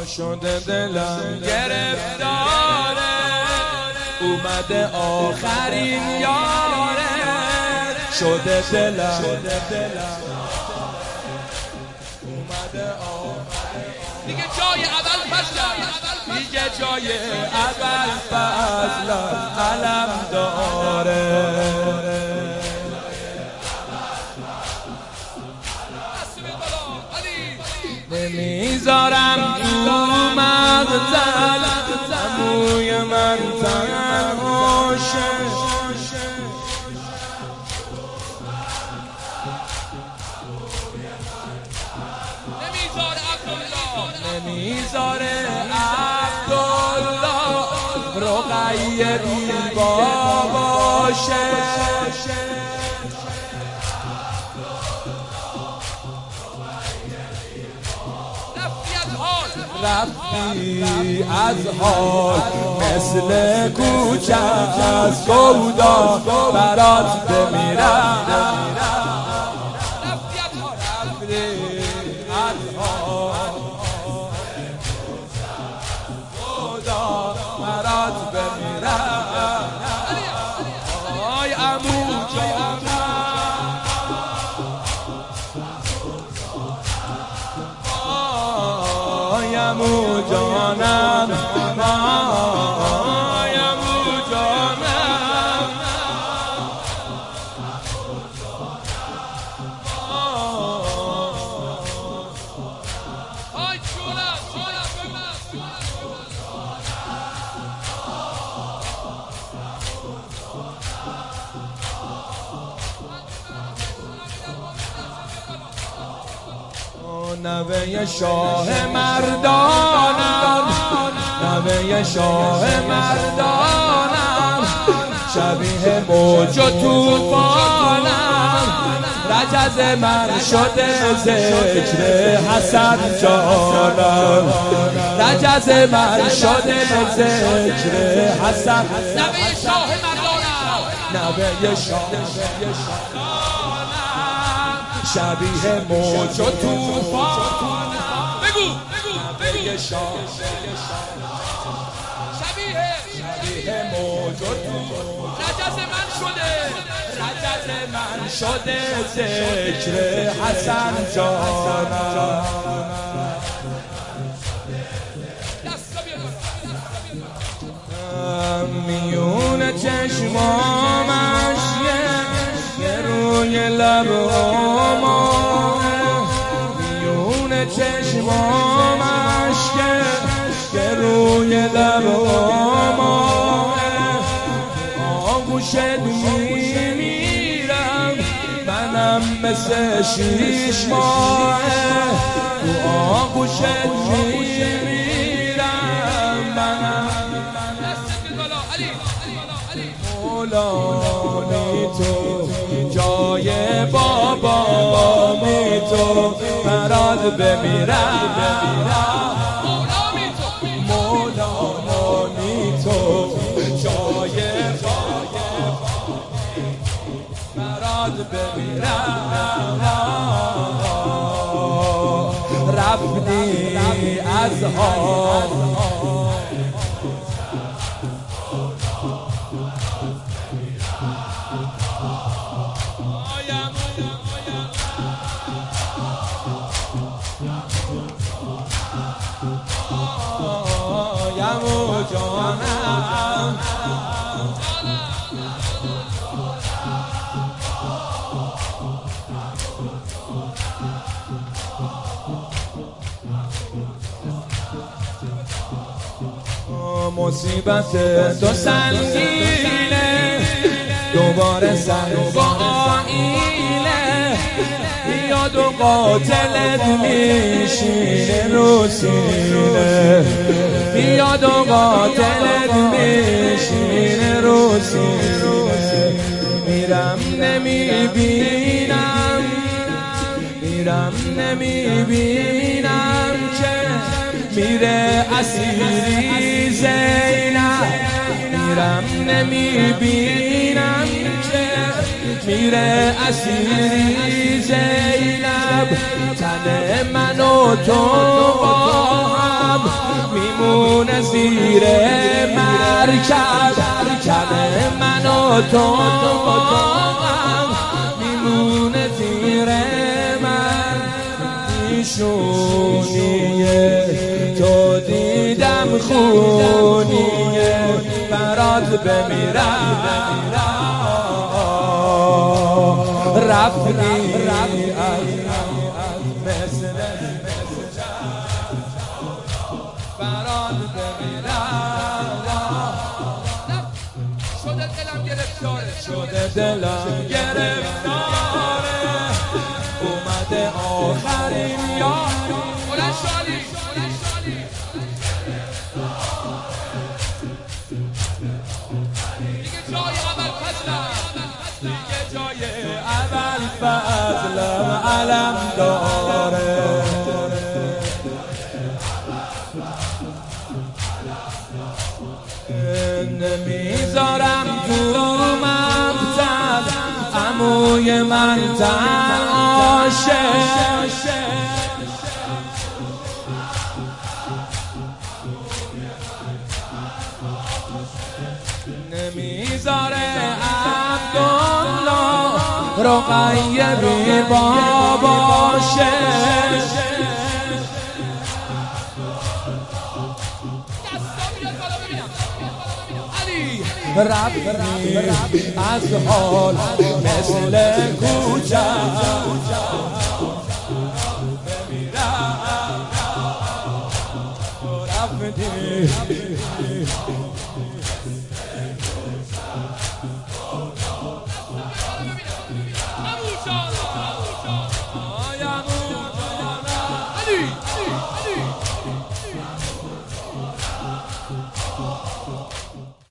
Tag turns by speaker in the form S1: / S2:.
S1: شده دلم گرفتاره، اومده آخرین یاره. شده دلم اومده آخرین دیگه جای اول فصلم، دیگه جای اول فصلم علم داره. نمیذارم تو مغزل عموی من تنهاشه، نمیذاره عبدالله رقیه دیبا باشه. رفتی از حال مثل کوچه از سودا برات بمیرم. رفتی از حال سودا برات بمیرم. آی عمو جانم، آی عمو جانم، آی عمو جانم. آی جونم نوه شاه مردانم، نوه شاه مردانم، شبیه موج و توفانم. رجز من شده ذکر حسن جانم، رجز من شده ذکر حسن. نوه شاه مردانم، نوه شاه شبیه موج و توفان. بگو شبیه موج و توفان. رجز من شده ذکر حسن جانم. میون چشمامش یه روی لبامه، میون چشمامش که روی لبامه. آغوشت میمیرم منم مثل 6 ماهه، تو آغوشت میمیرم منم. مولانی تو جای بابامی تو برات بمیرم. مولانی تو جای برات بمیرم. رفتی از حال عمو جانم. مصیبت تو سنگینه، دوباره سر با آینه، یاد و قاتلت میشینه رو سینه، یاد و قاتلت میشینه رو سینه. میرم نمیبینم، میرم نمیبینم که میره اسیری زینب، میرم نمیبینم که میره اسیری زینب. تن من و تو با هم
S2: با تو میمونه زیر من پیشونیه تو دیدم خونیه برات بمیرم رفتی مثل برات بمیرم
S1: شده دلم گرفتاره
S2: شده دلم گرفتاره اومده آخرین یاری
S1: بلند شالی دیگه جای اول
S2: فضلم علم داره نمیذارم تو مقتل عموی من تنهاشه نمیذاره عبدالله رقیه بی باباشه رفتی از حال مثل کوچک